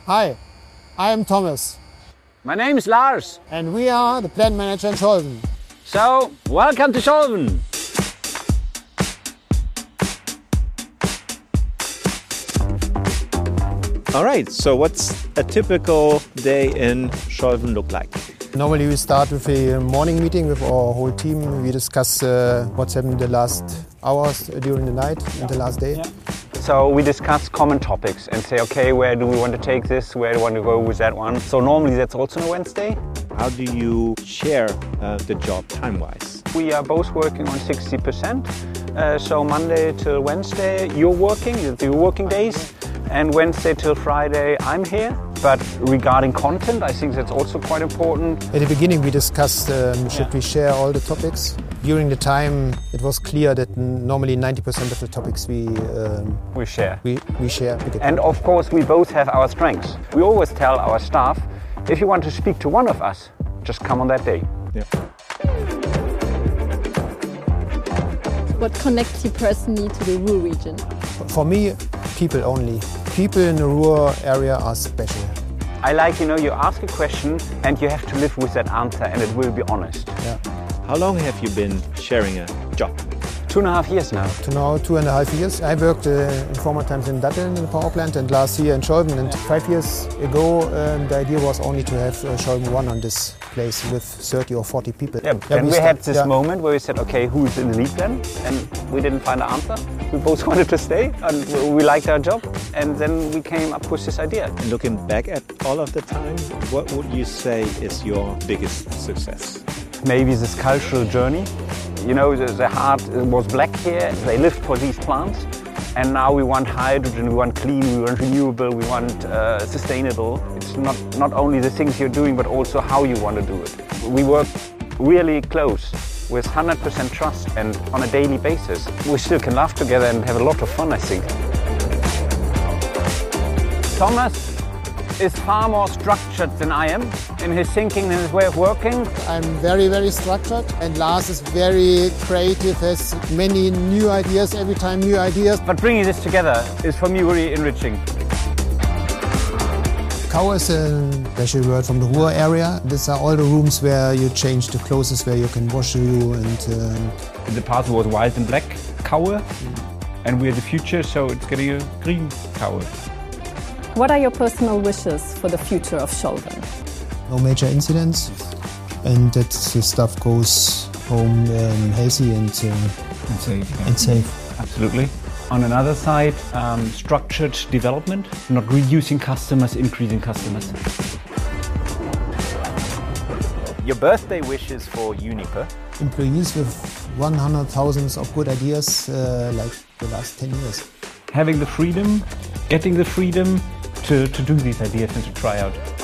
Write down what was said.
Hi, I am Thomas. My name is Lars. And we are the plant manager in Scholven. So, welcome to Scholven. All right, so what's a typical day in Scholven look like? Normally we start with a morning meeting with our whole team. We discuss what's happened the last hours during the night and the last day. Yeah. So we discuss common topics and say, okay, where do we want to take this? Where do we want to go with that one? So normally that's also on a Wednesday. How do you share the job time-wise? We are both working on 60%. So Monday till Wednesday, you're working, your working days. And Wednesday till Friday, I'm here. But regarding content, I think that's also quite important. At the beginning, we discussed should we share all the topics. During the time, it was clear that normally 90% of the topics we share. We share. And of course, we both have our strengths. We always tell our staff, if you want to speak to one of us, just come on that day. Yeah. What connects you personally to the Ruhr region? For me, people only. People in the Ruhr area are special. I like, you ask a question and you have to live with that answer and it will be honest. Yeah. How long have you been sharing a job? 2.5 years now. To now, 2.5 years. I worked in former times in Datteln in the power plant and last year in Scholven. And 5 years ago, the idea was only to have Scholven 1 on this place with 30 or 40 people. Yeah, then we had this moment where we said, okay, who's in the league then? And we didn't find an answer. We both wanted to stay and we liked our job. And then we came up with this idea. And looking back at all of the time, what would you say is your biggest success? Maybe this cultural journey. The heart was black here. They lived for these plants. And now we want hydrogen, we want clean, we want renewable, we want sustainable. It's not only the things you're doing, but also how you want to do it. We work really close with 100% trust and on a daily basis. We still can laugh together and have a lot of fun, I think. Thomas is far more structured than I am in his thinking and his way of working. I'm very, very structured, and Lars is very creative, has many new ideas, every time new ideas. But bringing this together is for me really enriching. Kau is a special word from the Ruhr area. These are all the rooms where you change the clothes, where you can wash you. And in the past it was white and black Kaue, and we're the future, so it's getting a green Kaue. What are your personal wishes for the future of Scholven? No major incidents, and that the stuff goes home healthy and safe. Absolutely. On another side, structured development, not reducing customers, increasing customers. Your birthday wishes for Uniper? Employees with 100,000 of good ideas like the last 10 years. Having the freedom, getting the freedom to do these ideas and to try out.